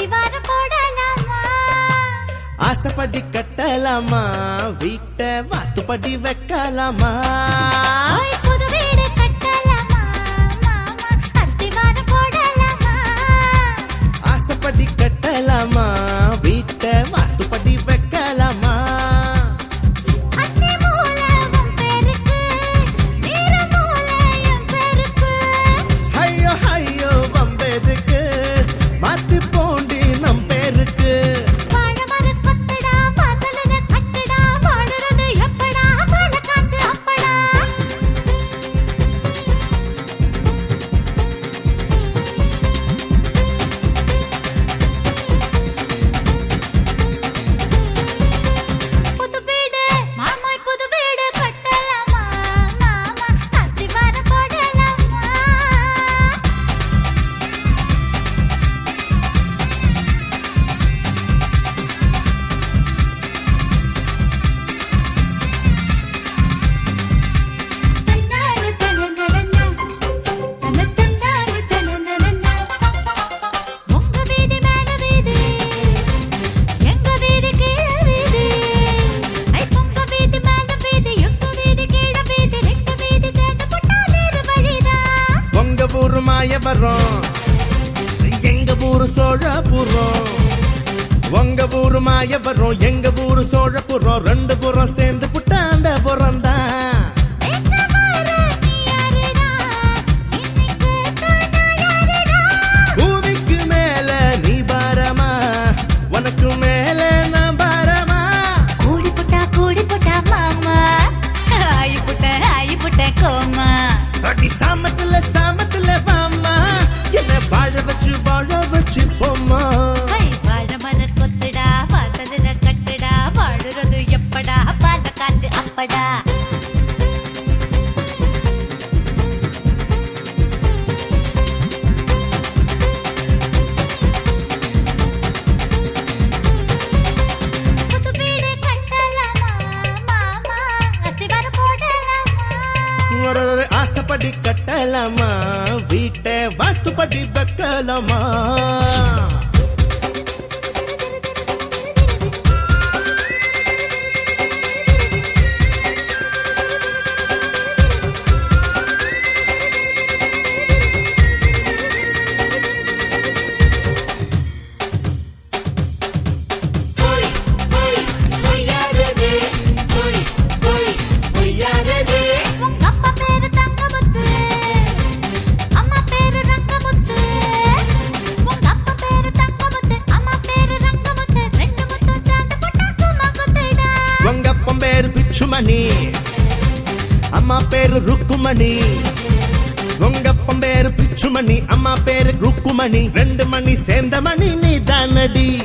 ஆசைப்படி கட்டலாமா வீட்டை வாஸ்துப்படி வைக்கலாமா ஆசைப்படி கட்டலாமா வீட்டை வாஸ்துப்படி வைக்கலாமா ஐயோ ஐயோ வம்பெதுக்கு மாத்தி போண்டி நம் பேருக்கு எங்க ஊரு சோழபுரம் உங்க ஊரு மாயவரம் எங்க ஊரு சோழபுரம் ரெண்டு புறம் சேர்ந்து புட்டாண்ட புறம் தான் பூமிக்கு மேல நீ பாரமா உனக்கு மேல நான் பாரமா கூடி புட்டா மாமா ஆயி புட்ட கோமா அடி சாமத்துல வாமா என்ன வாழ வச்சு போமா வாழ மர கொத்துடா வாசல்ல கட்டுடா வாழுறது எப்படா பால காஞ்சு அப்படா ஆசைப்படி கட்டலாமா வீட்டை வாஸ்துப்படி வைக்கலாமா பிச்சுமணி அம்மா பேரு ருக்குமணி உங்கப்பம் பேரு பிச்சுமணி அம்மா பேரு ருக்குமணி ரெண்டு மணி சேர்ந்த மணி நீ தானடி